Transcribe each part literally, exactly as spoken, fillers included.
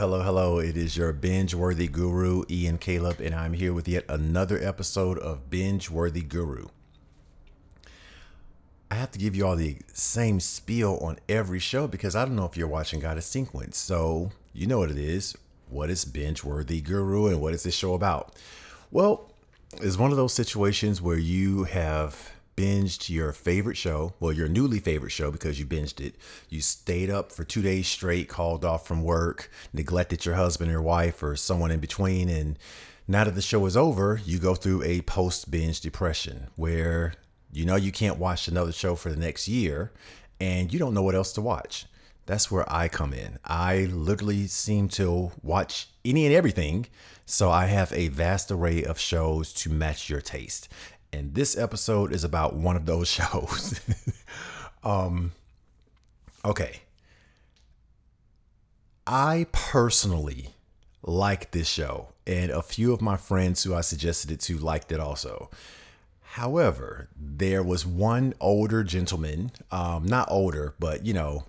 Hello, hello. It is your binge worthy guru, Ian Caleb, and I'm here with yet another episode of Binge Worthy Guru. I have to give you all the same spiel on every show because I don't know if you're watching God of Sequence. So, you know what it is. What is Binge Worthy Guru and what is this show about? Well, it's one of those situations where you have binged your favorite show, well, your newly favorite show because you binged it. You stayed up for two days straight, called off from work, neglected your husband or wife or someone in between. And now that the show is over, you go through a post binge depression where you know you can't watch another show for the next year and you don't know what else to watch. That's where I come in. I literally seem to watch any and everything. So I have a vast array of shows to match your taste. And this episode is about one of those shows. um, okay. I personally like this show, and a few of my friends who I suggested it to liked it also. However, there was one older gentleman, um, not older, but you know,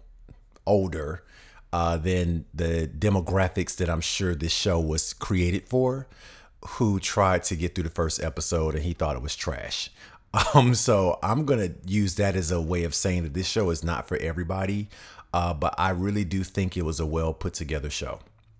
older uh, than the demographics that I'm sure this show was created for, who tried to get through the first episode and he thought it was trash. Um, so I'm gonna use that as a way of saying that this show is not for everybody, uh, but I really do think it was a well put together show.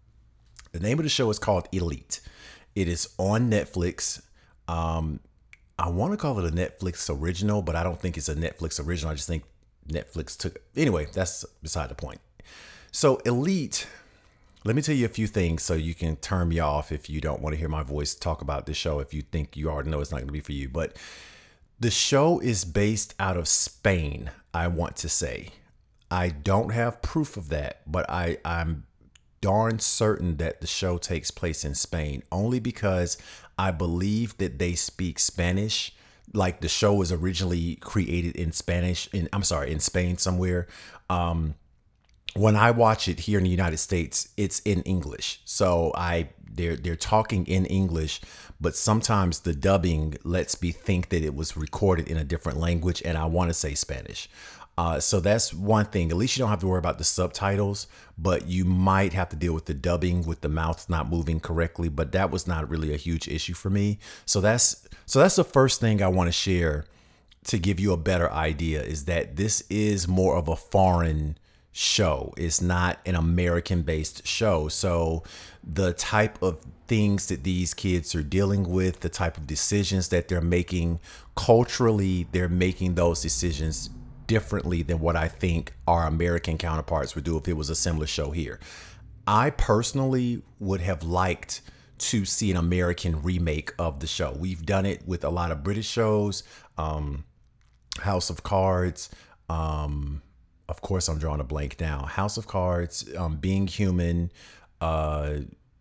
The name of the show is called Elite. It is on Netflix. Um, I want to call it a Netflix original, but I don't think it's a Netflix original. I just think Netflix took. Anyway, that's beside the point. So Elite. Let me tell you a few things so you can turn me off if you don't want to hear my voice talk about this show, if you think you already know it's not going to be for you. But the show is based out of Spain, I want to say. I don't have proof of that, but I, I'm darn certain that the show takes place in Spain, only because I believe that they speak Spanish. Like the show was originally created in Spanish, in I'm sorry, in Spain somewhere. Um, when I watch it here in the United States, it's in English. So I they're they're talking in English, but sometimes the dubbing lets me think that it was recorded in a different language, and I want to say Spanish. Uh, so that's one thing. At least you don't have to worry about the subtitles, but you might have to deal with the dubbing with the mouth not moving correctly. But that was not really a huge issue for me. So that's so that's the first thing I want to share to give you a better idea is that this is more of a foreign show. It's not an American based show. So the type of things that these kids are dealing with, the type of decisions that they're making culturally, they're making those decisions differently than what I think our American counterparts would do if it was a similar show here. I personally would have liked to see an American remake of the show. We've done it with a lot of British shows, um, House of Cards, um, of course, I'm drawing a blank now. House of Cards, um, Being Human, uh,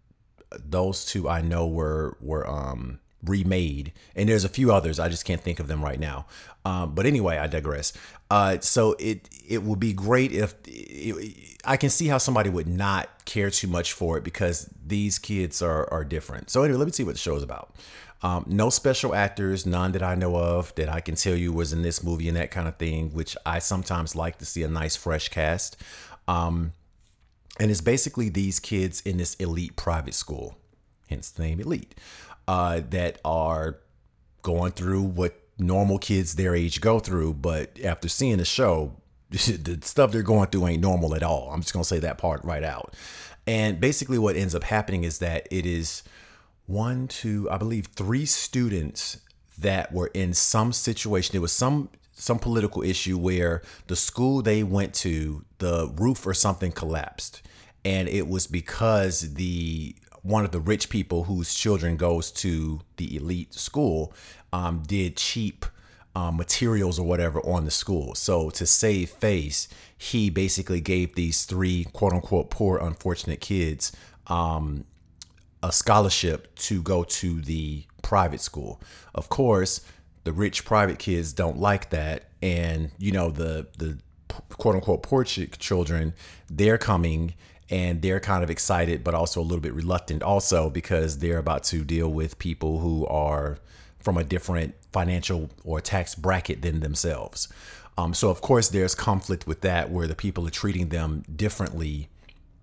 those two I know were were um, remade, and there's a few others. I just can't think of them right now. Um, but anyway, I digress. Uh, so it it would be great if it, I can see how somebody would not care too much for it because these kids are are different. So anyway, let me see what the show is about. Um, no special actors, none that I know of that I can tell you was in this movie and that kind of thing, which I sometimes like to see a nice fresh cast. Um, and it's basically these kids in this elite private school, hence the name Elite, uh, that are going through what normal kids their age go through. But after seeing the show, the stuff they're going through ain't normal at all. I'm just going to say that part right out. And basically what ends up happening is that it is one, two, I believe three students that were in some situation. There was some some political issue where the school they went to, the roof or something collapsed. And it was because the one of the rich people whose children goes to the elite school um, did cheap um, materials or whatever on the school. So to save face, he basically gave these three quote unquote poor, unfortunate kids um, a scholarship to go to the private school. Of course, the rich private kids don't like that. And, you know, the, the quote unquote poor ch- children, they're coming and they're kind of excited, but also a little bit reluctant also because they're about to deal with people who are from a different financial or tax bracket than themselves. Um, so, of course, there's conflict with that where the people are treating them differently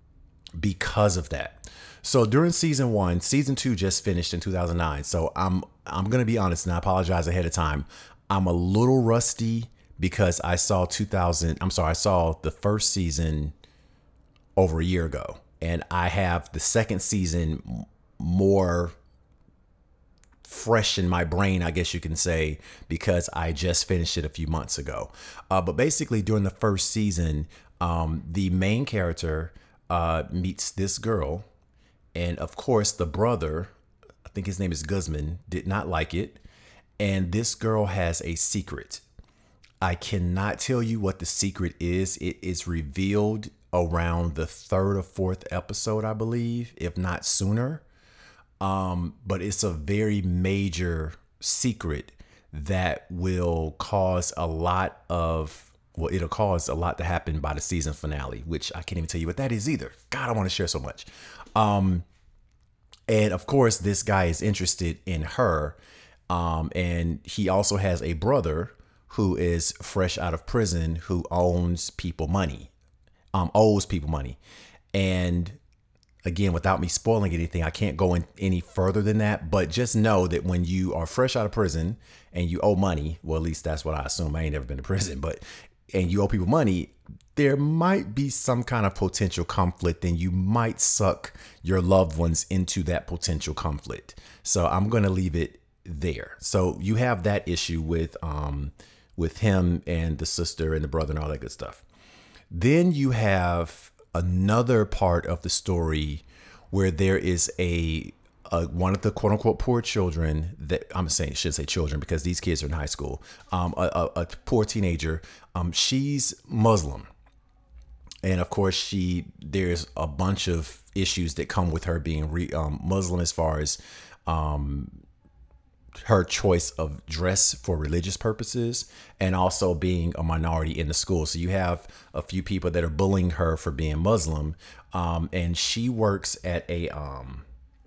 because of that. So during season one, season two just finished in two thousand nine. So I'm I'm gonna be honest, and I apologize ahead of time. I'm a little rusty because I saw two thousand. I'm sorry, I saw the first season over a year ago, and I have the second season more fresh in my brain, I guess you can say, because I just finished it a few months ago. Uh, but basically, during the first season, um, the main character uh, meets this girl. And of course, the brother, I think his name is Guzman, did not like it. And this girl has a secret. I cannot tell you what the secret is. It is revealed around the third or fourth episode, I believe, if not sooner. Um, but it's a very major secret that will cause a lot of, well, it'll cause a lot to happen by the season finale, which I can't even tell you what that is either. God, I want to share so much. Um, and of course, this guy is interested in her. Um, and he also has a brother who is fresh out of prison, who owns people money, um, owes people money. And again, without me spoiling anything, I can't go in any further than that. But just know that when you are fresh out of prison and you owe money, well, at least that's what I assume. I ain't never been to prison, but and you owe people money, there might be some kind of potential conflict, and you might suck your loved ones into that potential conflict. So I'm going to leave it there. So you have that issue with um with him and the sister and the brother and all that good stuff. Then you have another part of the story where there is a, a one of the quote unquote poor children that I'm saying, should say children because these kids are in high school. Um, a, a, a poor teenager. Um, she's Muslim. And of course, she there's a bunch of issues that come with her being re, um, Muslim as far as um, her choice of dress for religious purposes and also being a minority in the school. So you have a few people that are bullying her for being Muslim. Um, and she works at a, um,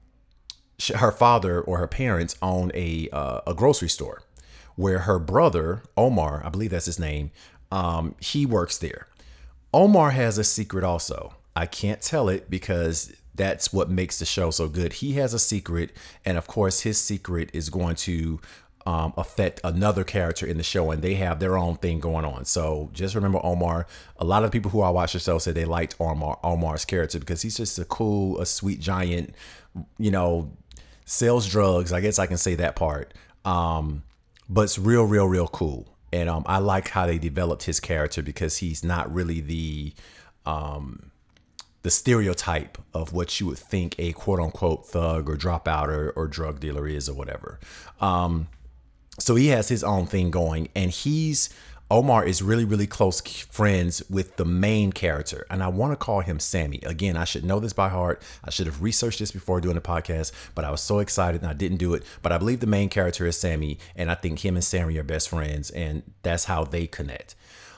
she, her father or her parents own a, uh, a grocery store where her brother, Omar, I believe that's his name. Um, he works there. Omar has a secret also. I can't tell it because that's what makes the show so good. He has a secret, and of course, his secret is going to um, affect another character in the show, and they have their own thing going on. So just remember Omar. A lot of people who I watch the show said they liked Omar, Omar's character because he's just a cool, a sweet giant, you know, sells drugs. I guess I can say that part. Um, but it's real, real, real cool. And um, I like how they developed his character because he's not really the um, the stereotype of what you would think a quote unquote thug or dropout or, or drug dealer is or whatever. Um, so he has his own thing going, and he's Omar is really, really close friends with the main character. And I want to call him Sammy. Again, I should know this by heart. I should have researched this before doing the podcast, but I was so excited and I didn't do it. But I believe the main character is Sammy, and I think him and Sammy are best friends, and that's how they connect.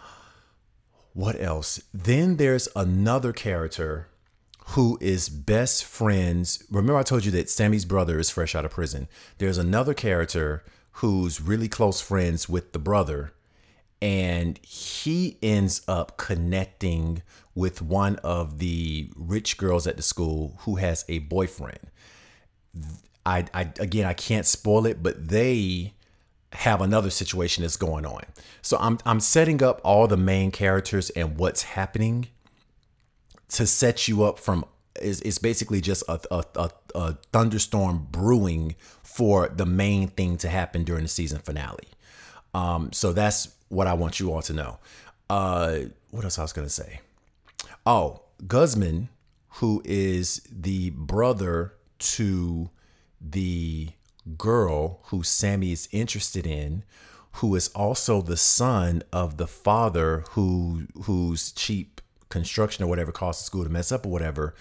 What else? Then there's another character who is best friends. Remember I told you that Sammy's brother is fresh out of prison. There's another character who's really close friends with the brother, and he ends up connecting with one of the rich girls at the school who has a boyfriend. I, I again, I can't spoil it, but they have another situation that's going on. So I'm I'm setting up all the main characters and what's happening to set you up from is it's basically just a, a, a, a thunderstorm brewing for the main thing to happen during the season finale. Um, so that's what I want you all to know. Uh, what else I was going to say? Oh, Guzman, who is the brother to the girl who Sammy is interested in, who is also the son of the father who whose cheap construction or whatever caused the school to mess up or whatever.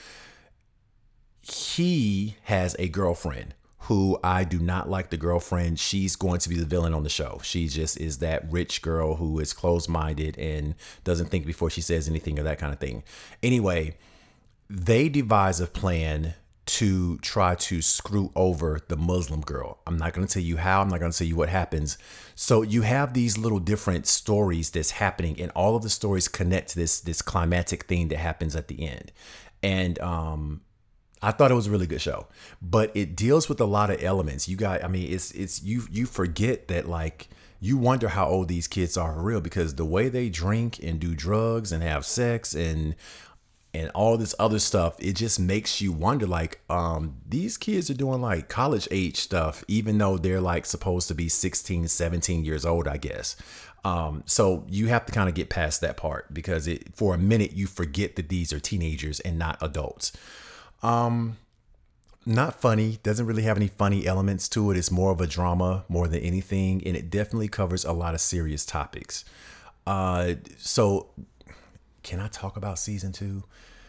He has a girlfriend who I do not like. The girlfriend, she's going to be the villain on the show. She just is that rich girl who is closed-minded and doesn't think before she says anything or that kind of thing. Anyway, they devise a plan to try to screw over the Muslim girl. I'm not going to tell you how. I'm not going to tell you what happens. So you have these little different stories that's happening, and all of the stories connect to this, this climactic thing that happens at the end. And um, I thought it was a really good show, but it deals with a lot of elements. You got, I mean, it's it's you you forget that, like, you wonder how old these kids are for real, because the way they drink and do drugs and have sex and and all this other stuff, it just makes you wonder, like, um, these kids are doing like college age stuff, even though they're like supposed to be sixteen, seventeen years old, I guess. Um, so you have to kind of get past that part, because it, for a minute you forget that these are teenagers and not adults. Um, not funny, doesn't really have any funny elements to it. It's more of a drama more than anything, and it definitely covers a lot of serious topics. Uh, so can I talk about season two?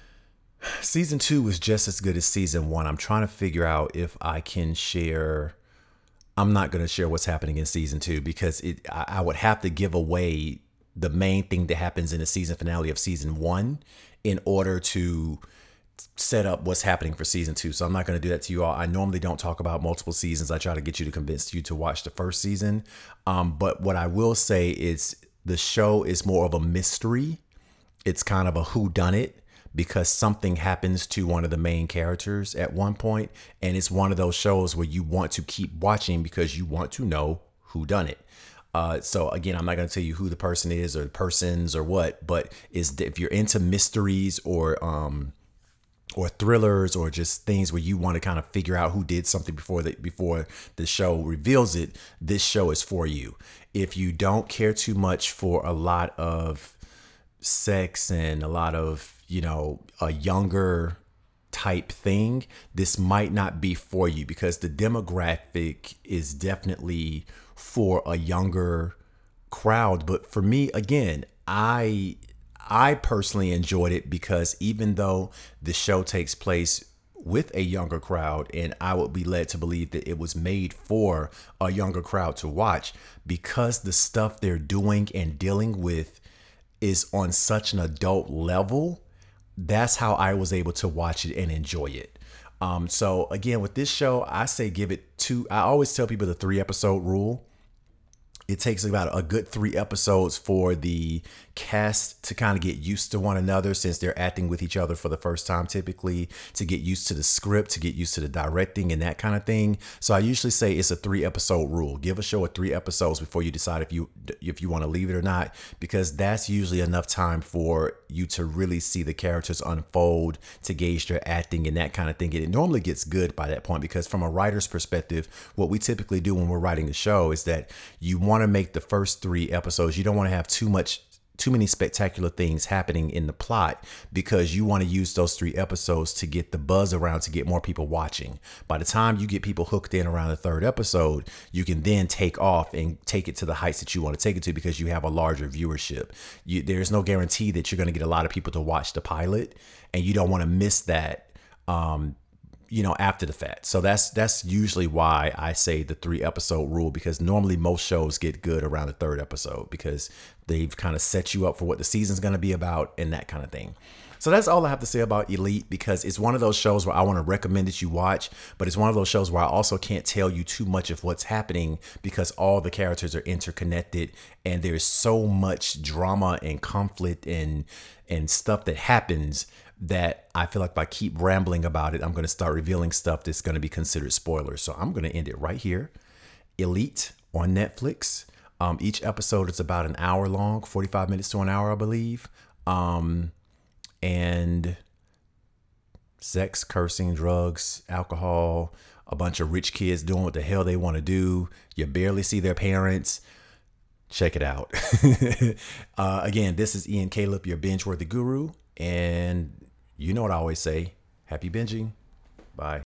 Season two was just as good as season one. I'm trying to figure out if I can share. I'm not going to share what's happening in season two, because it, I, I would have to give away the main thing that happens in the season finale of season one in order to set up what's happening for season two. So I'm not going to do that to you all. I normally don't talk about multiple seasons. I try to get you to convince you to watch the first season. Um, but what I will say is the show is more of a mystery. It's kind of a whodunit, because something happens to one of the main characters at one point, and it's one of those shows where you want to keep watching because you want to know who done it. Uh, so again, I'm not going to tell you who the person is or persons or what, but is if you're into mysteries or um, or thrillers or just things where you want to kind of figure out who did something before the before the show reveals it, this show is for you. If you don't care too much for a lot of sex and a lot of, you know, a younger type thing, this might not be for you, because the demographic is definitely for a younger crowd. But for me, again, I I personally enjoyed it, because even though the show takes place with a younger crowd, and I would be led to believe that it was made for a younger crowd to watch, because the stuff they're doing and dealing with is on such an adult level, that's how I was able to watch it and enjoy it. Um, so again, with this show, I say give it two. I always tell people the three episode rule. It takes about a good three episodes for the cast to kind of get used to one another, since they're acting with each other for the first time, typically, to get used to the script, to get used to the directing and that kind of thing. So I usually say it's a three episode rule. Give a show a three episodes before you decide if you if you want to leave it or not, because that's usually enough time for you to really see the characters unfold, to gauge their acting and that kind of thing. And it normally gets good by that point, because from a writer's perspective, what we typically do when we're writing a show is that you want to make the first three episodes, you don't want to have too much too many spectacular things happening in the plot, because you want to use those three episodes to get the buzz around, to get more people watching. By the time you get people hooked in around the third episode, you can then take off and take it to the heights that you want to take it to, because you have a larger viewership. You, there's no guarantee that you're going to get a lot of people to watch the pilot, and you don't want to miss that um, you know, after the fact. So that's that's usually why I say the three episode rule, because normally most shows get good around the third episode, because they've kind of set you up for what the season's going to be about and that kind of thing. So that's all I have to say about Elite, because it's one of those shows where I want to recommend that you watch, but it's one of those shows where I also can't tell you too much of what's happening, because all the characters are interconnected and there's so much drama and conflict and and stuff that happens that I feel like if I keep rambling about it, I'm going to start revealing stuff that's going to be considered spoilers. So I'm going to end it right here. Elite on Netflix. Um, each episode is about an hour long, forty-five minutes to an hour, I believe. Um, and sex, cursing, drugs, alcohol, a bunch of rich kids doing what the hell they want to do. You barely see their parents. Check it out. uh, again, this is Ian Caleb, your binge-worthy guru. And you know what I always say, happy binging. Bye.